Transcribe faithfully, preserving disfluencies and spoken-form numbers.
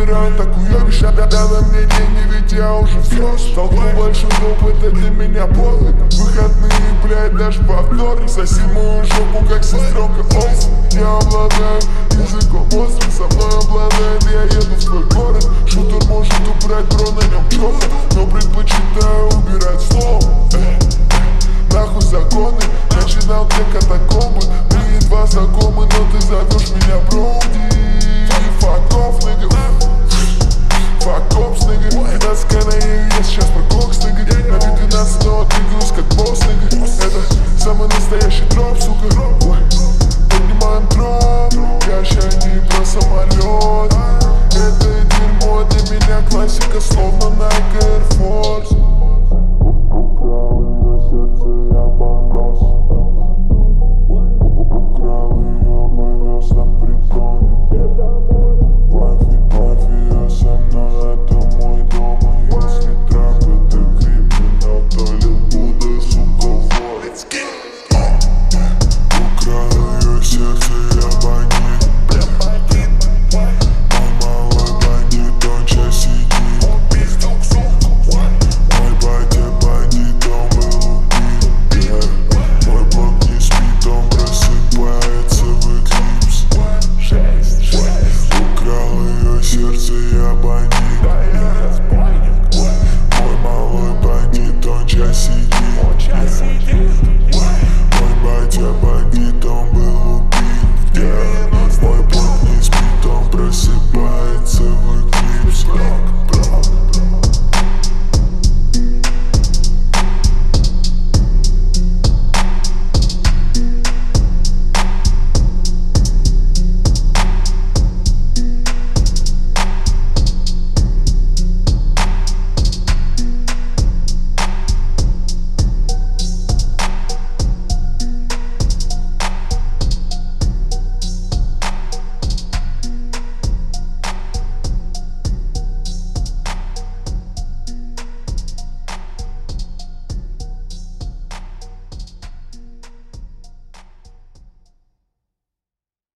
выбираю такую вещь. Давай мне деньги, ведь я уже взрослый. Толкнул большой опыт, это для меня подвиг. Выходные, блядь, даже по вторник. Соси мою жопу, как сестренка Олсен. Я обладаю языком острым, со мной обладает, я еду в свой город. Шутер может убрать бро, на нем чёрно, но предпочитаю